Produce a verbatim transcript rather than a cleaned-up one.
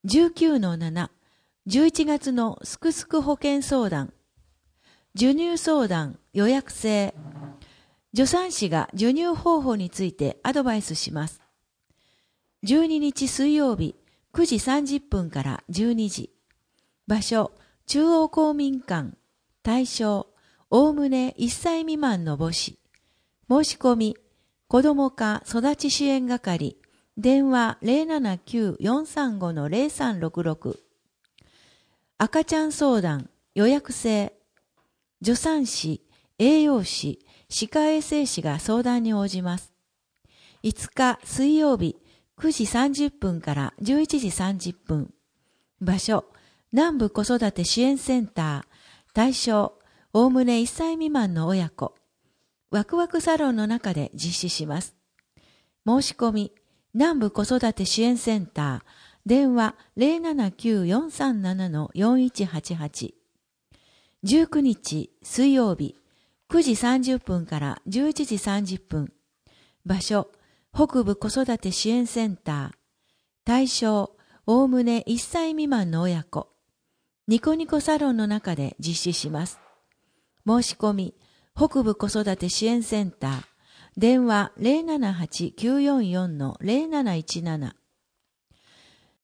じゅうきゅうのなな、じゅういちがつのすくすく保険相談、授乳相談予約制。助産師が授乳方法についてアドバイスします。じゅうににち水曜日くじさんじゅっぷんからじゅうにじ。場所、中央公民館。対象、おおむねいっさい未満の母子。申し込み、子ども課育ち支援係。電話 ゼロななきゅうよんさんごのゼロさんろくろく。赤ちゃん相談予約制。助産師、栄養士、歯科衛生士が相談に応じます。いつか水曜日くじさんじゅっぷんからじゅういちじさんじゅっぷん。場所、南部子育て支援センター。対象、おおむねいっさい未満の親子。ワクワクサロンの中で実施します。申し込み、南部子育て支援センター。電話 ゼロななきゅうよんさんななのよんいちはちはち。じゅうくにち水曜日くじさんじゅっぷんからじゅういちじさんじゅっぷん。場所、北部子育て支援センター。対象、おおむねいっさい未満の親子。ニコニコサロンの中で実施します。申し込み、北部子育て支援センター。電話 ゼロななはちきゅうよんよんのゼロなないちなな。